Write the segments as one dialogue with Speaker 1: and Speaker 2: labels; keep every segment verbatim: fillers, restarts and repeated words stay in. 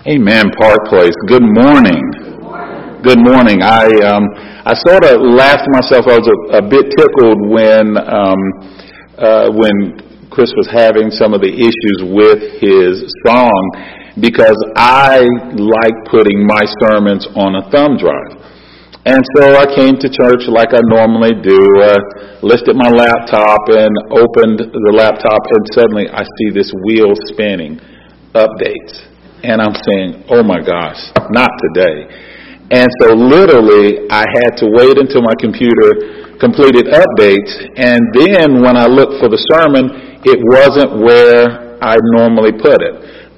Speaker 1: Amen, Park Place. Good morning. Good morning. I um, I sort of laughed to myself. I was a, a bit tickled when um, uh, when Chris was having some of the issues with his song, because I like putting my sermons on a thumb drive. And so I came to church like I normally do, uh, lifted my laptop and opened the laptop, and suddenly I see this wheel spinning, updates. And I'm saying, oh my gosh, not today. And so literally I had to wait until my computer completed updates. And then when I looked for the sermon, it wasn't where I normally put it.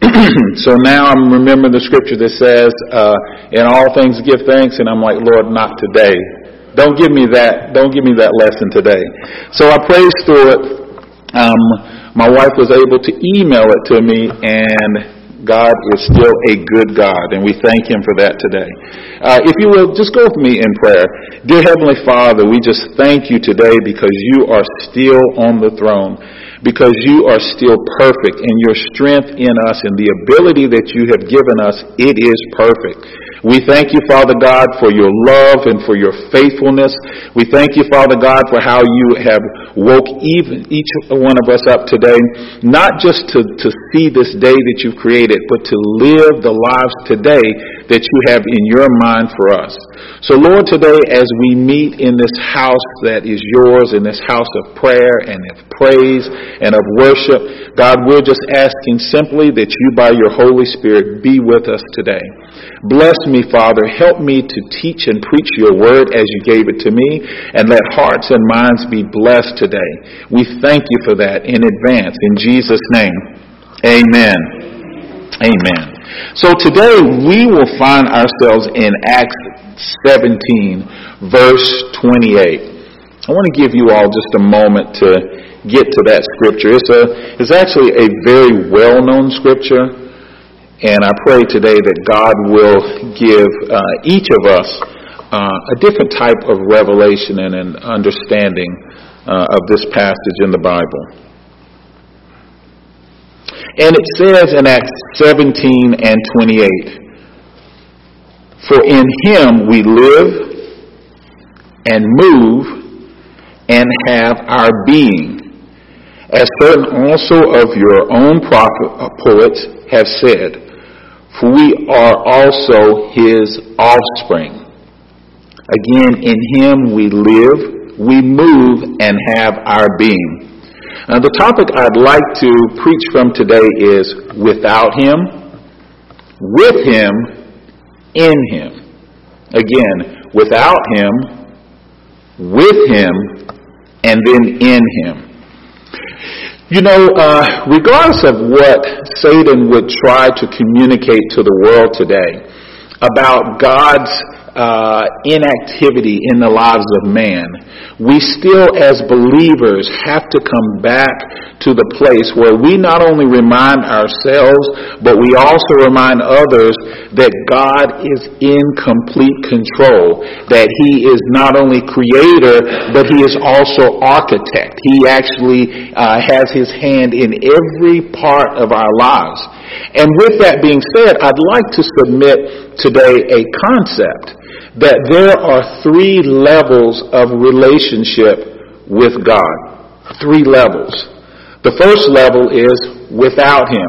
Speaker 1: So now I'm remembering the scripture that says, uh, in all things give thanks. And I'm like, Lord, not today. Don't give me that. Don't give me that lesson today. So I praised through it. Um, my wife was able to email it to me, and God is still a good God, and we thank Him for that today. Uh, if you will, just go with me in prayer. Dear Heavenly Father, we just thank you today because you are still on the throne, because you are still perfect, and your strength in us and the ability that you have given us, it is perfect. We thank you, Father God, for your love and for your faithfulness. We thank you, Father God, for how you have woke even each one of us up today, not just to, to see this day that you've created, but to live the lives today that you have in your mind for us. So, Lord, today as we meet in this house that is yours, in this house of prayer and of praise and of worship, God, we're just asking simply that you, by your Holy Spirit, be with us today. Bless me, Father. Help me to teach and preach your word as you gave it to me, and let hearts and minds be blessed today. We thank you for that in advance. In Jesus' name, amen. Amen. So today we will find ourselves in Acts seventeen, verse twenty-eight. I want to give you all just a moment to get to that scripture. It's a, it's actually a very well-known scripture. And I pray today that God will give uh, each of us uh, a different type of revelation and an understanding uh, of this passage in the Bible. And it says in Acts seventeen and twenty-eight, for in him we live and move and have our being, as certain also of your own prophet, uh, poets have said, for we are also his offspring. Again, in him we live, we move, and have our being. Now, the topic I'd like to preach from today is without him, with him, in him. Again, without him, with him, and then in him. You know, uh, regardless of what Satan would try to communicate to the world today about God's uh, inactivity in the lives of man, we still as believers have to come back to the place where we not only remind ourselves, but we also remind others that God is in complete control, that he is not only creator, but he is also architect. He actually uh, has his hand in every part of our lives. And with that being said, I'd like to submit today a concept that there are three levels of relationship with God. Three levels. The first level is without him.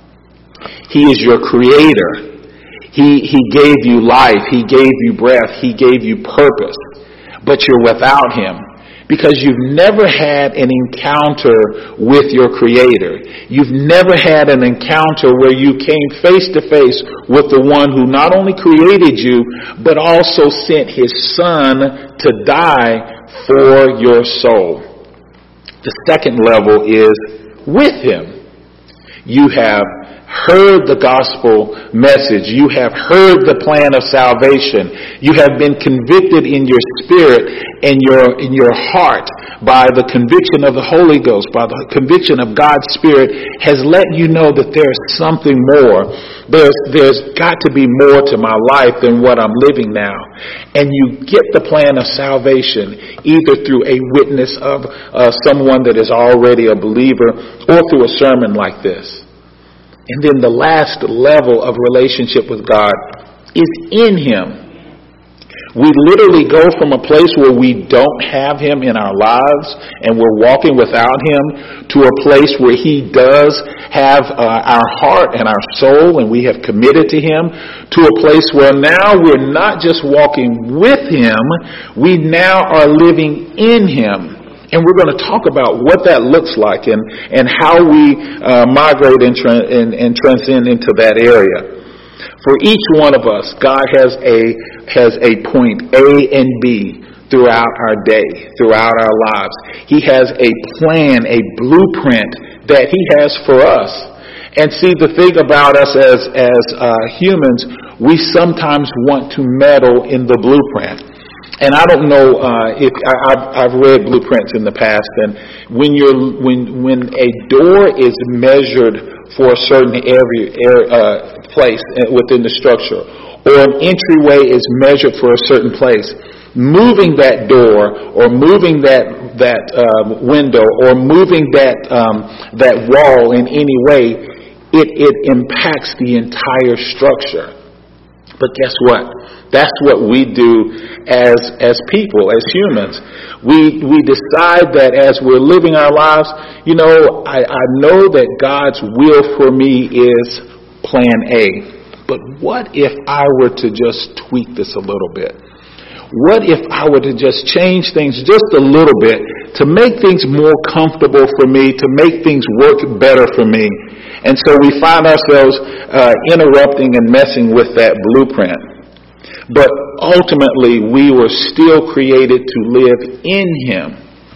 Speaker 1: He is your creator. He, he gave you life. He gave you breath. He gave you purpose. But you're without him because you've never had an encounter with your creator. You've never had an encounter where you came face to face with the one who not only created you, but also sent his son to die for your soul. The second level is with him. You have heard the gospel message. You have heard the plan of salvation. You have been convicted in your spirit and your in your heart by the conviction of the Holy Ghost, by the conviction of God's Spirit, has let you know that there's something more. There's there's got to be more to my life than what I'm living now. And you get the plan of salvation either through a witness of uh, someone that is already a believer or through a sermon like this. And then the last level of relationship with God is in Him. We literally go from a place where we don't have Him in our lives and we're walking without Him to a place where He does have uh, our heart and our soul and we have committed to Him, to a place where now we're not just walking with Him, we now are living in Him. And we're going to talk about what that looks like and, and how we uh, migrate and, tra- and, and transcend into that area. For each one of us, God has a has a point A and B throughout our day, throughout our lives. He has a plan, a blueprint that He has for us. And see, the thing about us as as uh, humans, we sometimes want to meddle in the blueprint. And I don't know uh, if I, I've, I've read blueprints in the past, and when you're when when a door is measured for a certain area, uh, place within the structure, or an entryway is measured for a certain place, moving that door or moving that that um, window or moving that um, that wall in any way, it it impacts the entire structure. But guess what? That's what we do as as people, as humans. We we decide that as we're living our lives, you know, I, I know that God's will for me is plan A. But what if I were to just tweak this a little bit? What if I were to just change things just a little bit to make things more comfortable for me, to make things work better for me? And so we find ourselves uh, interrupting and messing with that blueprint. But ultimately, we were still created to live in Him.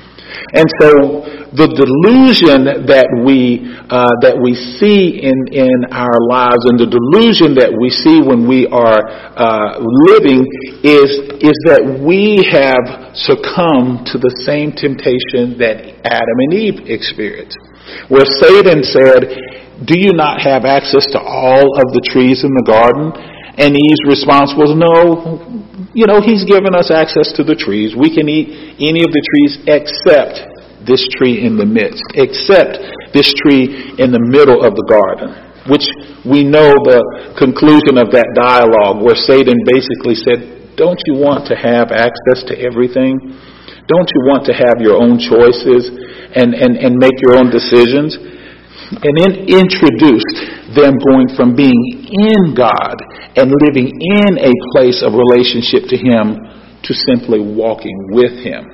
Speaker 1: And so the delusion that we uh, that we see in, in our lives, and the delusion that we see when we are uh, living, is is that we have succumbed to the same temptation that Adam and Eve experienced, where Satan said, "Do you not have access to all of the trees in the garden?" And Eve's response was, "No, you know, He's given us access to the trees. We can eat any of the trees except this tree in the midst, except this tree in the middle of the garden," which we know the conclusion of that dialogue, where Satan basically said, "Don't you want to have access to everything? Don't you want to have your own choices and, and, and make your own decisions?" And then introduced them going from being in God and living in a place of relationship to Him to simply walking with Him.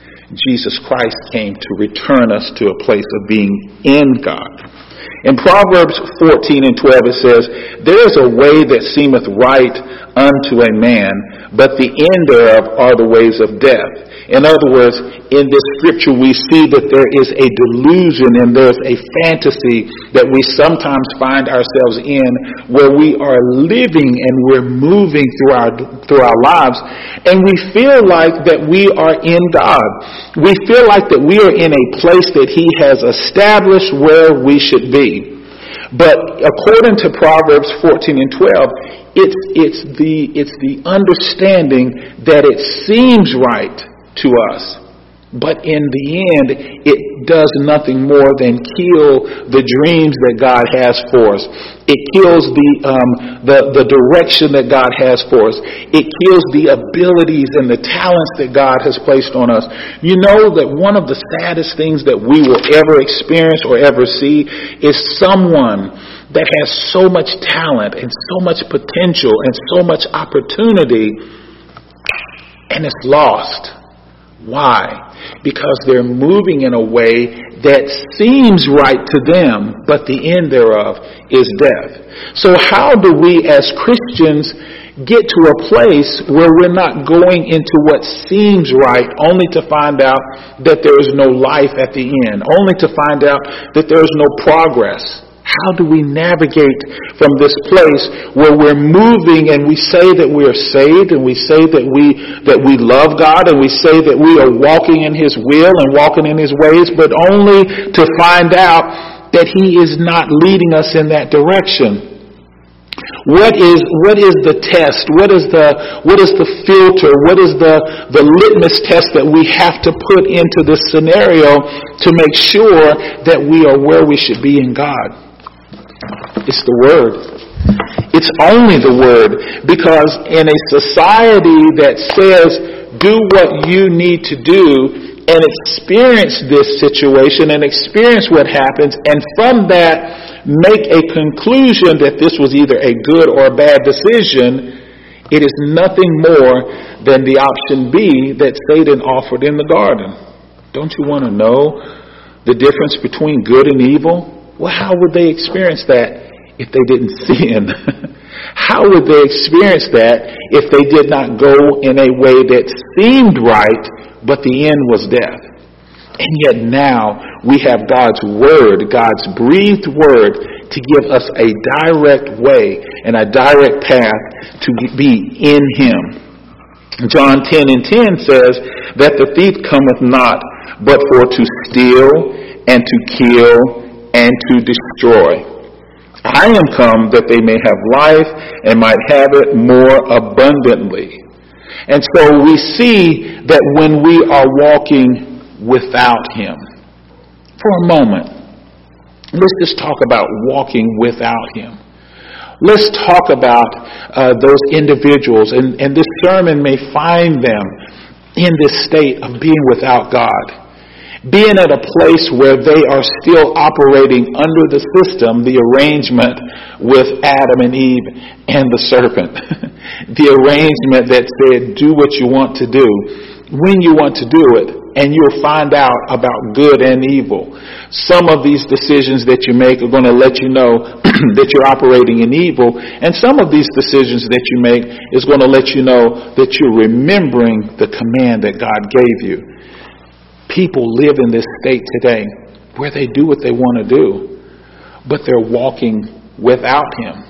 Speaker 1: Jesus Christ came to return us to a place of being in God. In Proverbs fourteen and twelve it says, "There is a way that seemeth right unto a man, but the end thereof are the ways of death." In other words, in this scripture we see that there is a delusion and there's a fantasy that we sometimes find ourselves in, where we are living and we're moving through our through our lives, and we feel like that we are in God. We feel like that we are in a place that He has established where we should be. But according to Proverbs fourteen and twelve, it's it's the it's the understanding that it seems right to us, but in the end, it does nothing more than kill the dreams that God has for us. It kills the um, the the direction that God has for us. It kills the abilities and the talents that God has placed on us. You know that one of the saddest things that we will ever experience or ever see is someone that has so much talent and so much potential and so much opportunity, and it's lost. Why? Because they're moving in a way that seems right to them, but the end thereof is death. So how do we as Christians get to a place where we're not going into what seems right only to find out that there is no life at the end, only to find out that there is no progress? How do we navigate from this place where we're moving and we say that we are saved and we say that we that we love God and we say that we are walking in His will and walking in His ways, but only to find out that He is not leading us in that direction? What is what is the test? What is the what is the filter? What is the, the litmus test that we have to put into this scenario to make sure that we are where we should be in God? It's the Word. It's only the Word. Because in a society that says, do what you need to do and experience this situation and experience what happens, and from that make a conclusion that this was either a good or a bad decision, it is nothing more than the option B that Satan offered in the garden. Don't you want to know the difference between good and evil? Well, how would they experience that if they didn't sin? How would they experience that if they did not go in a way that seemed right, but the end was death? And yet now we have God's Word, God's breathed Word, to give us a direct way and a direct path to be in Him. John ten and ten says that the thief cometh not but for to steal and to kill and to destroy. I am come that they may have life and might have it more abundantly. And so we see that when we are walking without Him, for a moment, let's just talk about walking without Him. Let's talk about uh, those individuals, and, and this sermon may find them in this state of being without God. Being at a place where they are still operating under the system, the arrangement with Adam and Eve and the serpent. The arrangement that said, do what you want to do, when you want to do it, and you'll find out about good and evil. Some of these decisions that you make are going to let you know that you're operating in evil, and some of these decisions that you make is going to let you know that you're remembering the command that God gave you. People live in this state today where they do what they want to do, but they're walking without Him.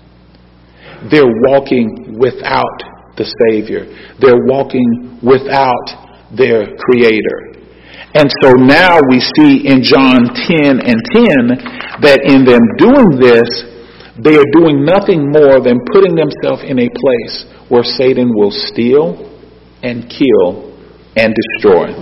Speaker 1: They're walking without the Savior. They're walking without their Creator. And so now we see in John ten and ten that in them doing this, they are doing nothing more than putting themselves in a place where Satan will steal and kill and destroy.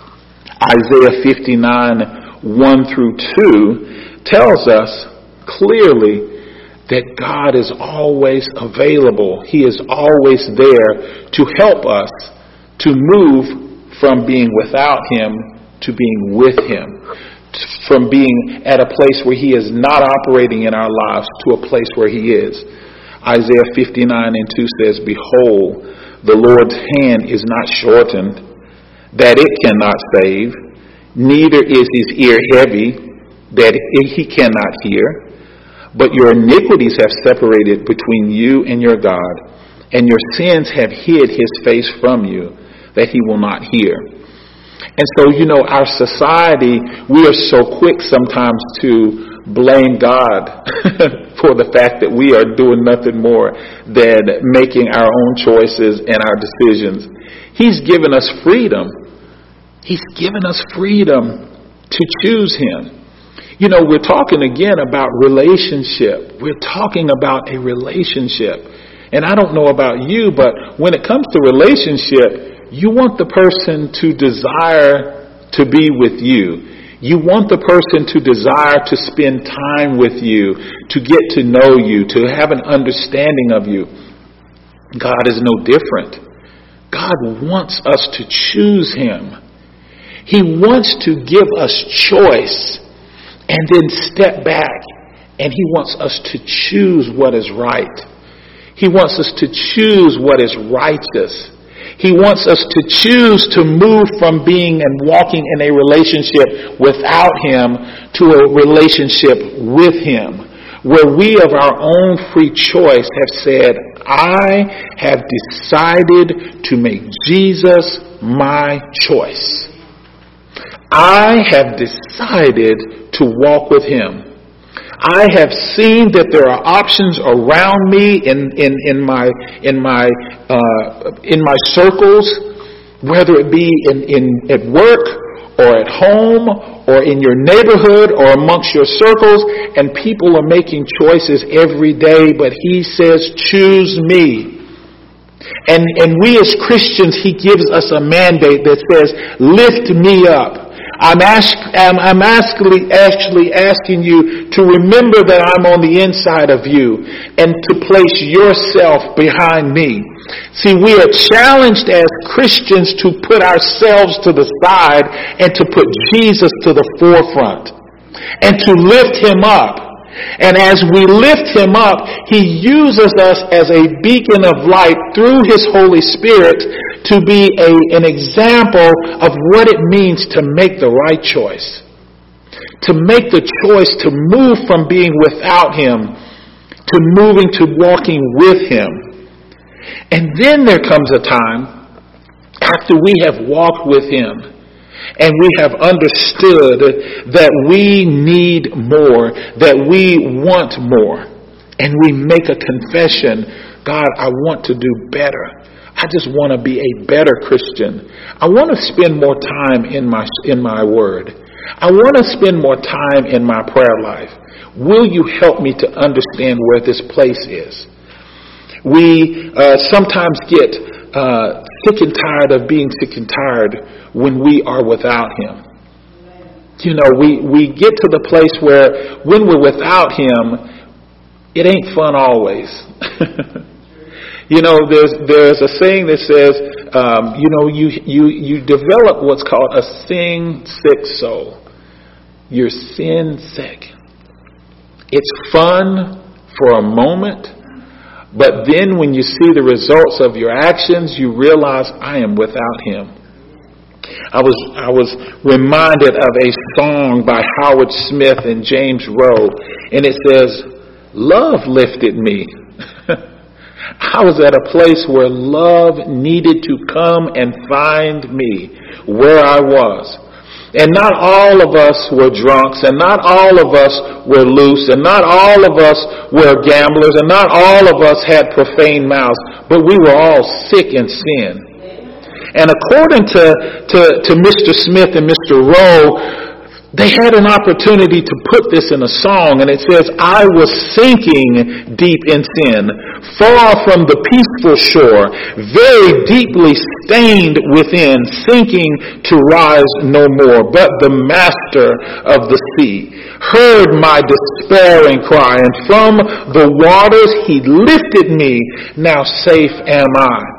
Speaker 1: Isaiah fifty-nine, one through two tells us clearly that God is always available. He is always there to help us to move from being without Him to being with Him, from being at a place where He is not operating in our lives to a place where He is. Isaiah fifty-nine and two says, behold, the Lord's hand is not shortened, that it cannot save, neither is His ear heavy, that He cannot hear. But your iniquities have separated between you and your God, and your sins have hid His face from you, that He will not hear. And so, you know, our society, we are so quick sometimes to blame God for the fact that we are doing nothing more than making our own choices and our decisions. He's given us freedom. He's given us freedom to choose Him. You know, we're talking again about relationship. We're talking about a relationship. And I don't know about you, but when it comes to relationship, you want the person to desire to be with you. You want the person to desire to spend time with you, to get to know you, to have an understanding of you. God is no different. God wants us to choose Him. He wants to give us choice and then step back, and He wants us to choose what is right. He wants us to choose what is righteous. He wants us to choose to move from being and walking in a relationship without Him to a relationship with Him, where we of our own free choice have said, I have decided to make Jesus my choice. I have decided to walk with Him. I have seen that there are options around me in in, in my in my uh, in my circles, whether it be in, in at work or at home or in your neighborhood or amongst your circles, and people are making choices every day. But He says, "Choose me." And and we as Christians, He gives us a mandate that says, "Lift me up." I'm, ask, I'm, I'm actually, actually asking you to remember that I'm on the inside of you and to place yourself behind me. See, we are challenged as Christians to put ourselves to the side and to put Jesus to the forefront and to lift him up. And as we lift him up, he uses us as a beacon of light through his Holy Spirit to be a, an example of what it means to make the right choice. To make the choice to move from being without him to moving to walking with him. And then there comes a time after we have walked with him and we have understood that we need more, that we want more, and we make a confession, God, I want to do better. I just want to be a better Christian. I want to spend more time in my in my word. I want to spend more time in my prayer life. Will you help me to understand where this place is? We uh, sometimes get uh, sick and tired of being sick and tired when we are without him. You know, we, we get to the place where when we're without him, it ain't fun always. You know, there's there's a saying that says, um, you know, you, you, you develop what's called a sin sick soul. You're sin sick. It's fun for a moment, but then when you see the results of your actions, you realize I am without him. I was I was reminded of a song by Howard Smith and James Rowe, and it says, "Love lifted me." I was at a place where love needed to come and find me where I was. And not all of us were drunks, and not all of us were loose, and not all of us were gamblers, and not all of us had profane mouths, but we were all sick in sin. And according to, to, to Mister Smith and Mister Rowe, they had an opportunity to put this in a song, and it says, I was sinking deep in sin, far from the peaceful shore, very deeply stained within, sinking to rise no more. But the master of the sea heard my despairing cry, and from the waters he lifted me, now safe am I.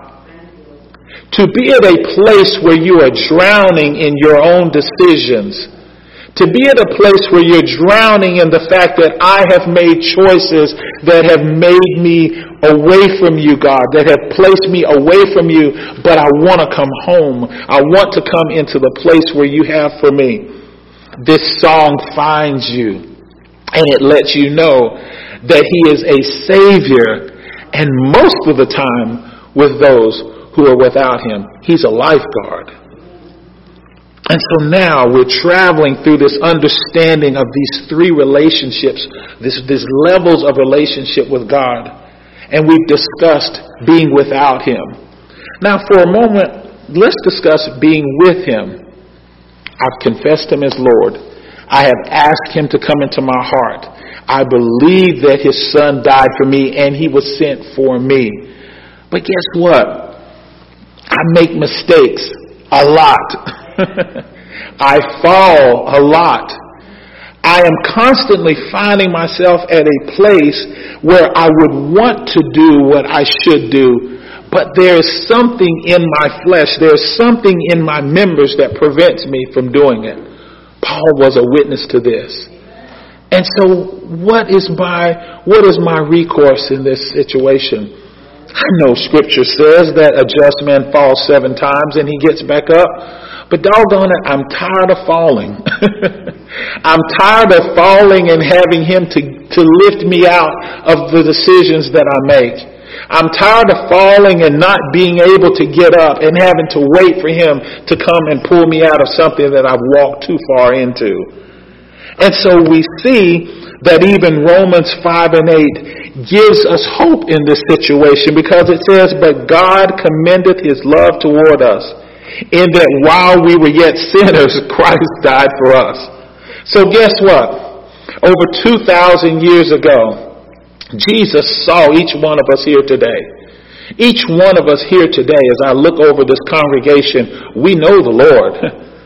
Speaker 1: To be at a place where you are drowning in your own decisions, to be at a place where you're drowning in the fact that I have made choices that have made me away from you, God, that have placed me away from you, but I want to come home. I want to come into the place where you have for me. This song finds you, and it lets you know that he is a Savior, and most of the time with those who are without him, he's a lifeguard. And so now we're traveling through this understanding of these three relationships, this, these levels of relationship with God. And we've discussed being without him. Now for a moment, let's discuss being with him. I've confessed him as Lord. I have asked him to come into my heart. I believe that his son died for me and he was sent for me. But guess what? I make mistakes a lot. I fall a lot. I am constantly finding myself at a place where I would want to do what I should do, but there is something in my flesh, there is something in my members that prevents me from doing it. Paul was a witness to this. And so what is my what is my recourse in this situation? I know Scripture says that a just man falls seven times and he gets back up. But doggone it, I'm tired of falling. I'm tired of falling and having him to, to lift me out of the decisions that I make. I'm tired of falling and not being able to get up and having to wait for him to come and pull me out of something that I've walked too far into. And so we see that even Romans five and eight gives us hope in this situation, because it says, but God commendeth his love toward us, in that while we were yet sinners, Christ died for us. So guess what? Over two thousand years ago, Jesus saw each one of us here today. Each one of us here today, as I look over this congregation, we know the Lord.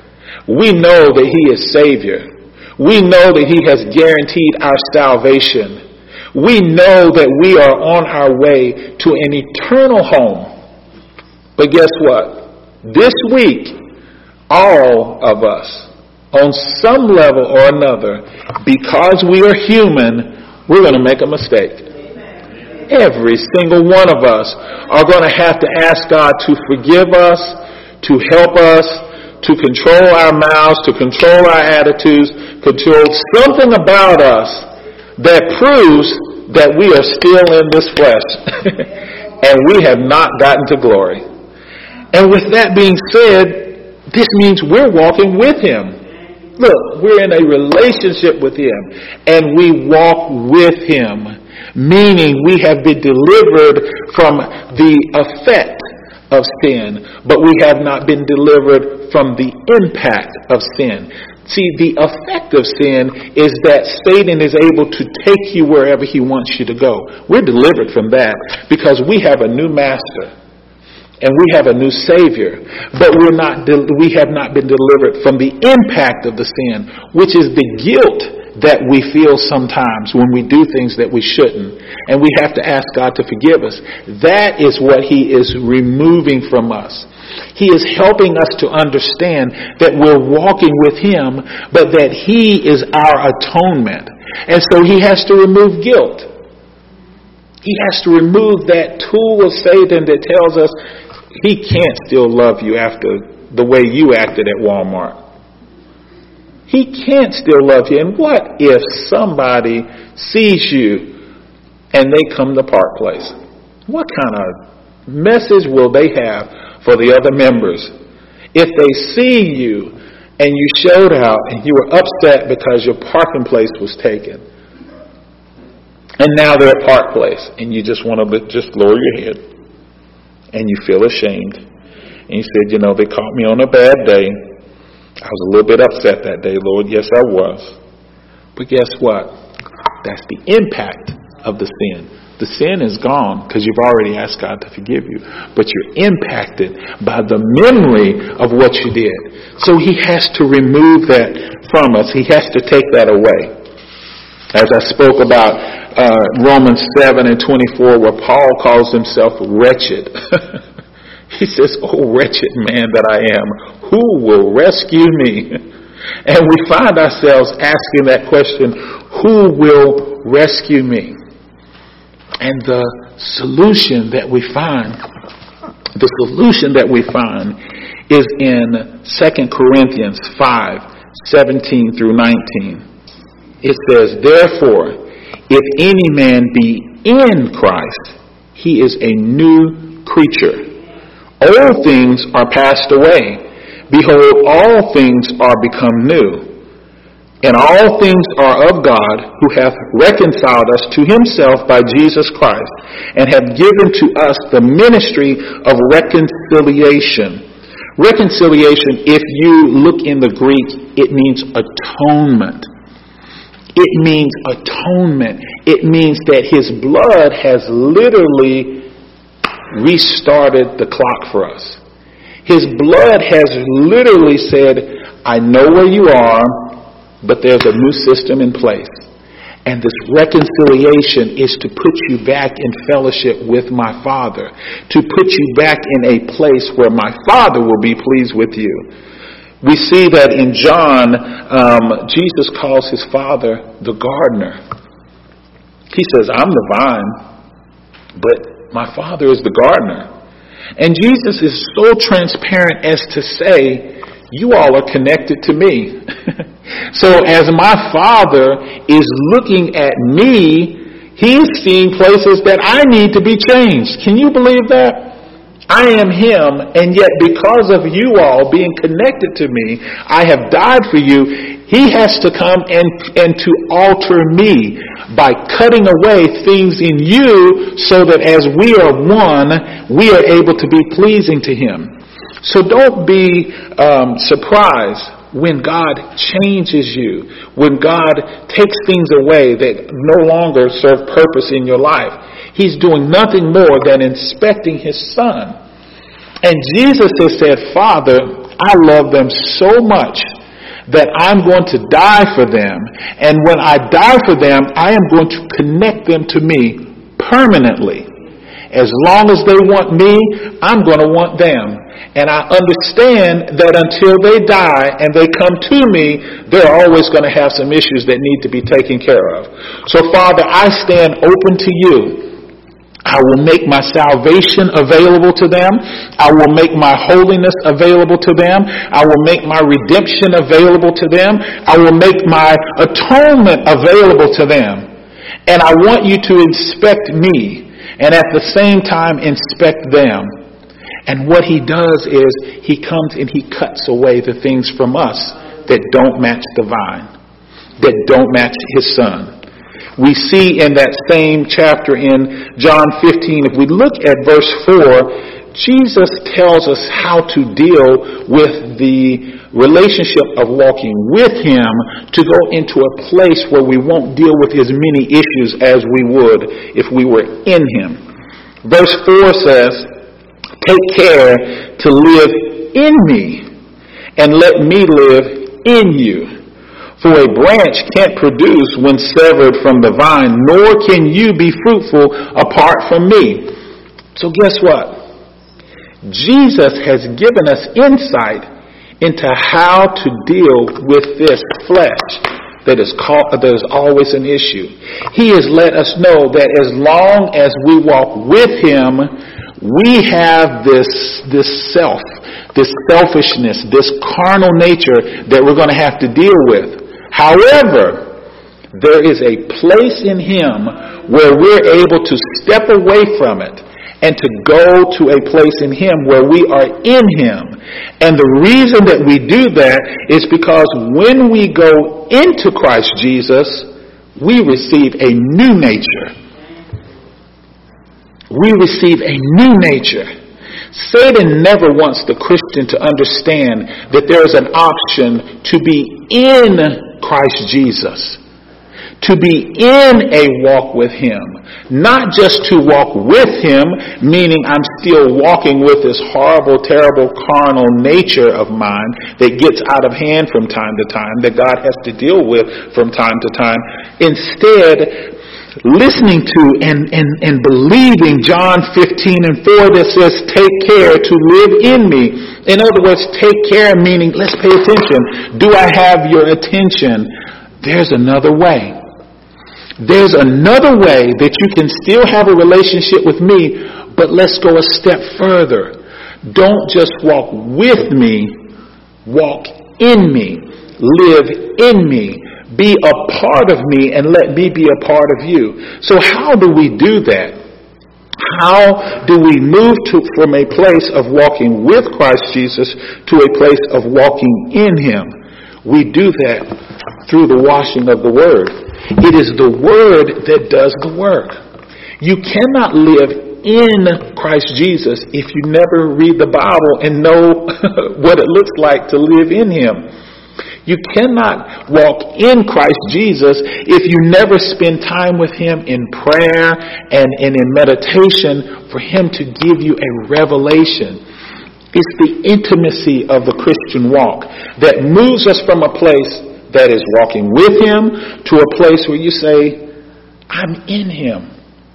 Speaker 1: We know that he is Savior. We know that he has guaranteed our salvation. We know that we are on our way to an eternal home. But guess what? This week, all of us, on some level or another, because we are human, we're going to make a mistake. Every single one of us are going to have to ask God to forgive us, to help us, to control our mouths, to control our attitudes, control something about us that proves that we are still in this flesh and we have not gotten to glory. And with that being said, this means we're walking with him. Look, we're in a relationship with him and we walk with him, meaning we have been delivered from the effect of sin, but we have not been delivered from the impact of sin. See, the effect of sin is that Satan is able to take you wherever he wants you to go. We're delivered from that because we have a new master and we have a new Savior, but we're not. We have not been delivered from the impact of the sin, which is the guilt that we feel sometimes when we do things that we shouldn't. And we have to ask God to forgive us. That is what he is removing from us. He is helping us to understand that we're walking with him, but that he is our atonement. And so he has to remove guilt. He has to remove that tool of Satan that tells us he can't still love you after the way you acted at Walmart. He can't still love you. And what if somebody sees you and they come to Park Place? What kind of message will they have for the other members if they see you and you showed out and you were upset because your parking place was taken? And now they're at Park Place and you just want to just lower your head and you feel ashamed. And you said, you know, they caught me on a bad day. I was a little bit upset that day, Lord. Yes, I was. But guess what? That's the impact of the sin. The sin is gone because you've already asked God to forgive you. But you're impacted by the memory of what you did. So he has to remove that from us. He has to take that away. As I spoke about uh, Romans seven and twenty-four, where Paul calls himself wretched. He says, oh, wretched man that I am, who will rescue me? And we find ourselves asking that question, who will rescue me? And the solution that we find, the solution that we find is in Second Corinthians five, seventeen through nineteen. It says, therefore, if any man be in Christ, he is a new creature. Old things are passed away. Behold, all things are become new. And all things are of God, who hath reconciled us to himself by Jesus Christ, and hath given to us the ministry of reconciliation. Reconciliation, if you look in the Greek, it means atonement. It means atonement. It means that his blood has literally restarted the clock for us. His blood has literally said, I know where you are, but there's a new system in place. And this reconciliation is to put you back in fellowship with my Father, to put you back in a place where my Father will be pleased with you. We see that in John, um, Jesus calls his Father the gardener. He says, I'm the vine, but my Father is the gardener. And Jesus is so transparent as to say, you all are connected to me. So as my Father is looking at me, he's seeing places that I need to be changed. Can you believe that? I am him, and yet because of you all being connected to me, I have died for you. He has to come and, and to alter me by cutting away things in you so that as we are one, we are able to be pleasing to him. So don't be um, surprised when God changes you, when God takes things away that no longer serve purpose in your life. He's doing nothing more than inspecting his Son. And Jesus has said, Father, I love them so much that I'm going to die for them. And when I die for them, I am going to connect them to me permanently. As long as they want me, I'm going to want them. And I understand that until they die and they come to me, they're always going to have some issues that need to be taken care of. So, Father, I stand open to you. I will make my salvation available to them. I will make my holiness available to them. I will make my redemption available to them. I will make my atonement available to them. And I want you to inspect me and at the same time inspect them. And what he does is he comes and he cuts away the things from us that don't match the vine, that don't match his son. We see in that same chapter in John fifteen, if we look at verse four, Jesus tells us how to deal with the relationship of walking with him to go into a place where we won't deal with as many issues as we would if we were in him. Verse four says, take care to live in me and let me live in you. For a branch can't produce when severed from the vine, nor can you be fruitful apart from me. So guess what? Jesus has given us insight into how to deal with this flesh that is called, that is always an issue. He has let us know that as long as we walk with him, we have this, this self, this selfishness, this carnal nature that we're going to have to deal with. However, there is a place in him where we're able to step away from it and to go to a place in him where we are in him. And the reason that we do that is because when we go into Christ Jesus, we receive a new nature. We receive a new nature. Satan never wants the Christian to understand that there is an option to be in Christ Jesus, to be in a walk with him, not just to walk with him, meaning I'm still walking with this horrible, terrible, carnal nature of mine that gets out of hand from time to time, that God has to deal with from time to time. Instead, listening to and, and, and believing John fifteen and four that says, take care to live in me. In other words, take care meaning, let's pay attention. Do I have your attention? There's another way. There's another way that you can still have a relationship with me, but let's go a step further. Don't just walk with me, walk in me, live in me, be a part of me, and let me be a part of you. So how do we do that? How do we move to, from a place of walking with Christ Jesus to a place of walking in him? We do that through the washing of the Word. It is the Word that does the work. You cannot live in Christ Jesus if you never read the Bible and know what it looks like to live in him. You cannot walk in Christ Jesus if you never spend time with him in prayer and, and in meditation for him to give you a revelation. It's the intimacy of the Christian walk that moves us from a place that is walking with him to a place where you say, I'm in him.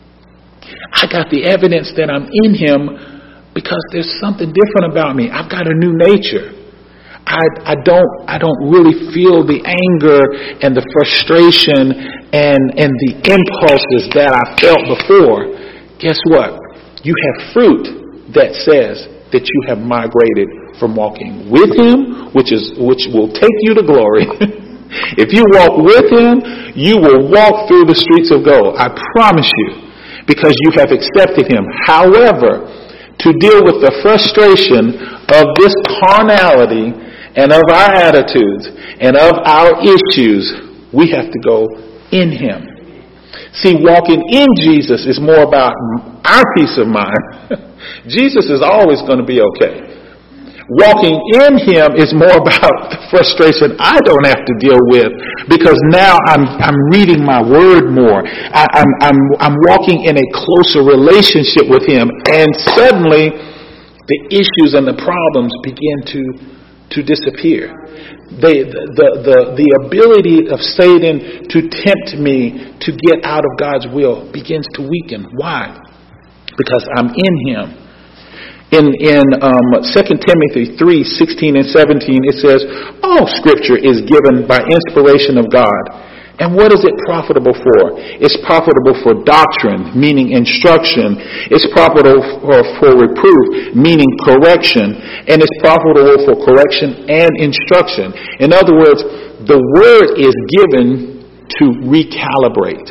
Speaker 1: I got the evidence that I'm in him because there's something different about me. I've got a new nature. I, I don't I don't really feel the anger and the frustration and, and the impulses that I felt before. Guess what? You have fruit that says that you have migrated from walking with him, which is which will take you to glory. If you walk with him, you will walk through the streets of gold. I promise you, because you have accepted him. However, to deal with the frustration of this carnality and of our attitudes and of our issues, we have to go in him. See, walking in Jesus is more about our peace of mind. Jesus is always going to be okay. Walking in him is more about the frustration I don't have to deal with because now I'm I'm reading my word more. I, I'm I'm I'm walking in a closer relationship with him, and suddenly the issues and the problems begin to to disappear. They, the, the, the, the ability of Satan to tempt me to get out of God's will begins to weaken. Why? Because I'm in him. In, in um, Second Timothy three sixteen and seventeen, it says, all scripture is given by inspiration of God. And what is it profitable for? It's profitable for doctrine, meaning instruction. It's profitable for, for reproof, meaning correction. And it's profitable for correction and instruction. In other words, the word is given to recalibrate.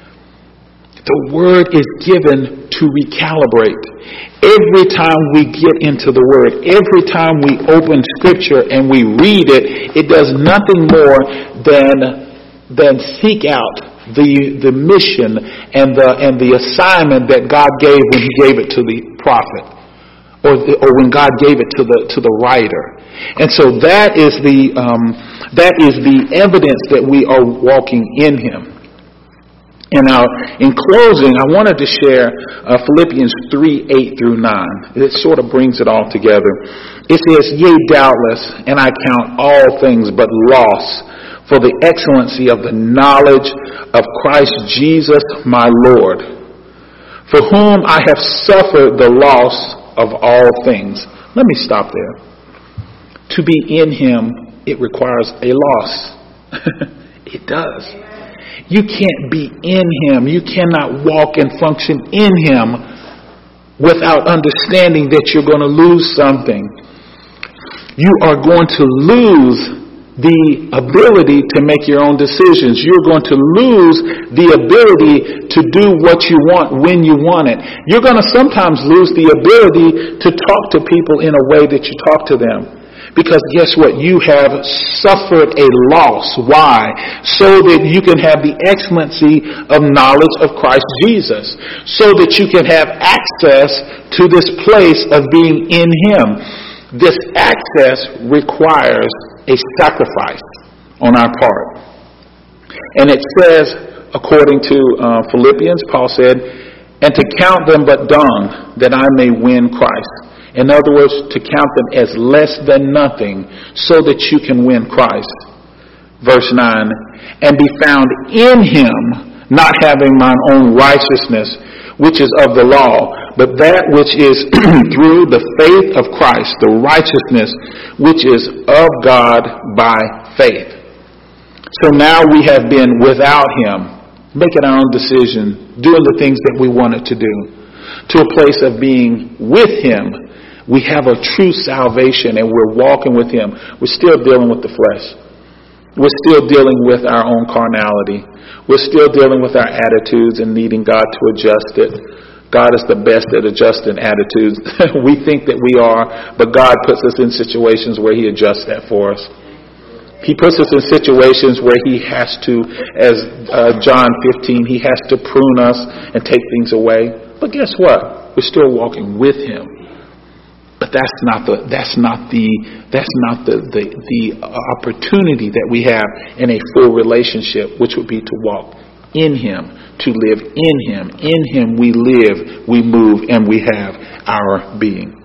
Speaker 1: The word is given to recalibrate. Every time we get into the word, every time we open scripture and we read it, it does nothing more than than seek out the the mission and the and the assignment that God gave when he gave it to the prophet, or the, or when God gave it to the to the writer. And so that is the um, that is the evidence that we are walking in him. And now, in closing, I wanted to share uh, Philippians three, eight through nine. It sort of brings it all together. It says, yea, doubtless, and I count all things but loss for the excellency of the knowledge of Christ Jesus my Lord, for whom I have suffered the loss of all things. Let me stop there. To be in him, it requires a loss. It does. You can't be in him. You cannot walk and function in him without understanding that you're going to lose something. You are going to lose the ability to make your own decisions. You're going to lose the ability to do what you want when you want it. You're going to sometimes lose the ability to talk to people in a way that you talk to them. Because guess what? You have suffered a loss. Why? So that you can have the excellency of knowledge of Christ Jesus. So that you can have access to this place of being in him. This access requires a sacrifice on our part. And it says, according to uh, Philippians, Paul said, and to count them but dung, that I may win Christ. In other words, to count them as less than nothing, so that you can win Christ. Verse nine, and be found in him, not having mine own righteousness, which is of the law, but that which is through the faith of Christ, the righteousness which is of God by faith. So now we have been without him, making our own decision, doing the things that we wanted to do, to a place of being with him. We have a true salvation and we're walking with him. We're still dealing with the flesh. We're still dealing with our own carnality. We're still dealing with our attitudes and needing God to adjust it. God is the best at adjusting attitudes. We think that we are, but God puts us in situations where he adjusts that for us. He puts us in situations where he has to, as uh, John fifteen, he has to prune us and take things away. But guess what? We're still walking with him. But that's not the that's not the that's not the, the the opportunity that we have in a full relationship, which would be to walk in him, to live in him. In him we live, we move, and we have our being.